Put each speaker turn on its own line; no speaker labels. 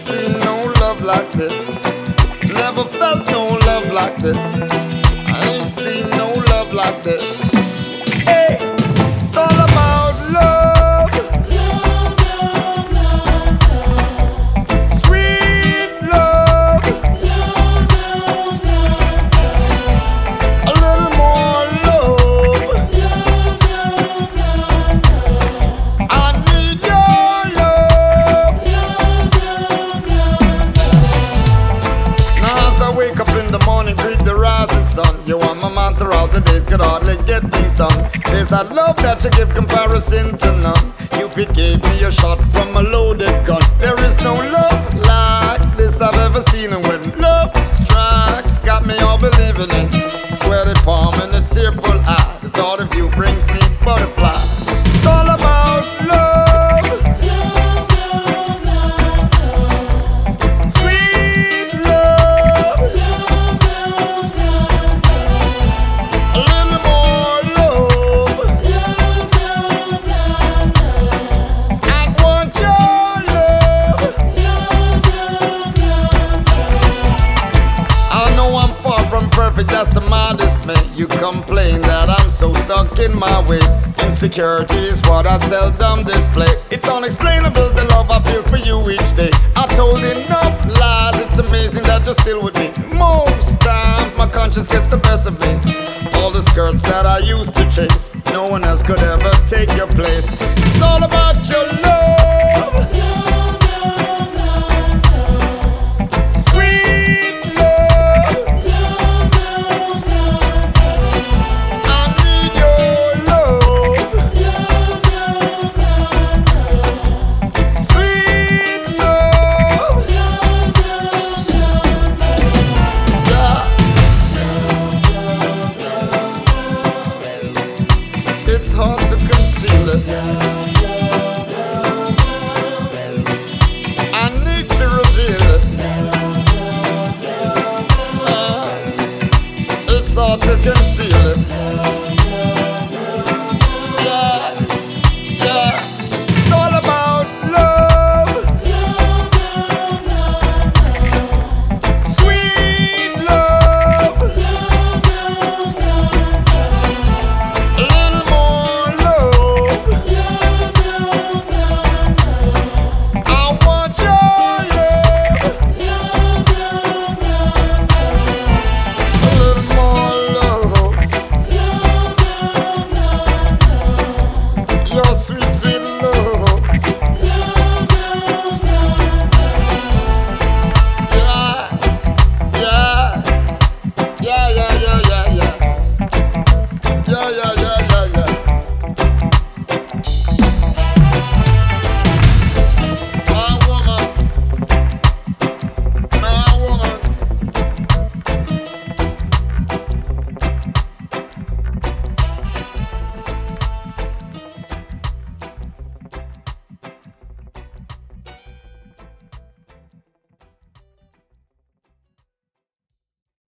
seen no love like this. Never felt no love like this. I ain't seen no love like this. Hey, it's all about love.
Love, love, love, love.
Sweet love.
Love, love, love, love.
A little more love.
Love, love, love, love.
I need your love.
Love, love, love, love.
Now as I wake up in the morning, greet the rising sun. You are my man throughout the days, could hardly get things done. There's that love that you give comparison to none. Cupid gave me a shot from a loaded gun. There is no love like this I've ever seen. And when love strikes, got me all believing in. Sweaty palm and a tearful eye. The thought of you brings me butterflies. It's all about love.
Love, love, love, love.
Sweet love.
Love, love, love, love.
A little more love.
Love, love, love, love.
I want your love.
Love, love, love, love.
I know I'm far from perfect, that's the modest me. You complain that I'm so stuck in my ways. Insecurity is what I seldom display. It's unexplainable the love I feel for you each day. I told enough lies, it's amazing that you're still with me. Most times my conscience gets the best of me. All the skirts that I used to chase, no one else could ever take your place.